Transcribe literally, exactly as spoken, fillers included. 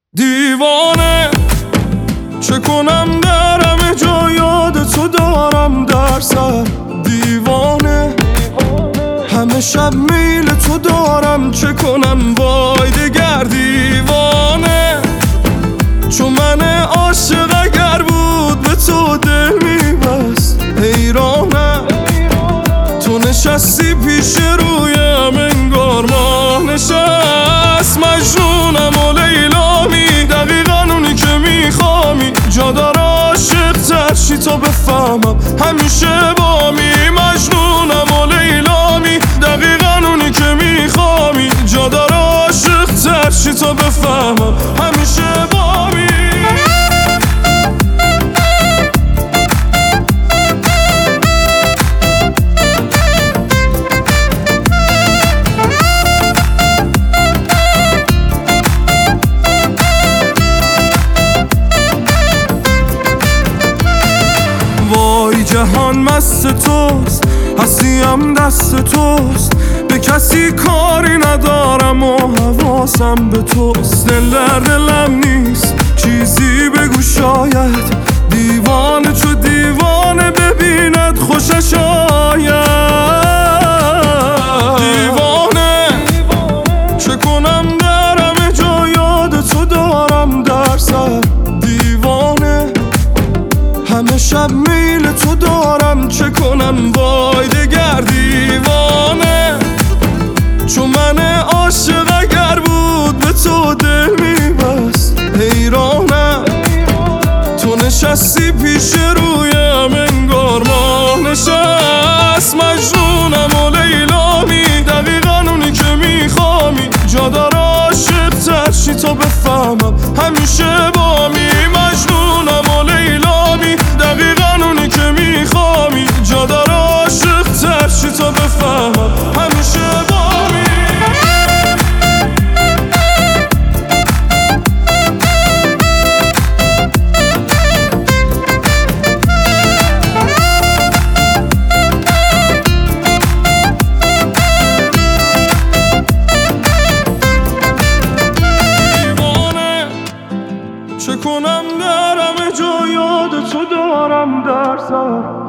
دیوانه چه کنم در همه جا یاد تو دارم در سر. دیوانه همه شب میل تو دارم چه کنم وای دگر. دیوانه چون من عاشق اگر بود به تو دل میبست. حیرانه تو نشستی پیش رویم انگار ماه نشست. مجنونم و لیلامی دقیقا اونی که میخوامی. جا داره عاشق تر چی تا بفهمم همیشه بامی. مجنونم و لیلامی دقیقا اونی که میخوامی. جا داره عاشق تر چی تا بفهمم همیشه بامی. وای جهان مست توست هستیم دست توست. به کسی کاری ندارم و حواسم به توست. دل در دلم نیست چیزی بگو شاید. دیوانه چو دیوانه ببیند خوشش آید. دیوانه چه کنم در همه جا یاد تو دارم در سر. دیوانه همه شب میل تو دارم چه کنم وای دگر. دیوانه چون من عاشق اگر بود به تو دل میبست. حیرانه تو نشستی پیش رویم انگار ماه نشست. مجنونم و لیلامی دقیقا اونی که میخوامی. جا داره عاشق تر چی تا بفهمم همیشه بامی. مجنونم و لیلامی دقیقا اونی که میخوامی. جا داره عاشق تر چی تا بفهمم همیشه بامی. چه کنم در همه جا یاد تو دارم در سر.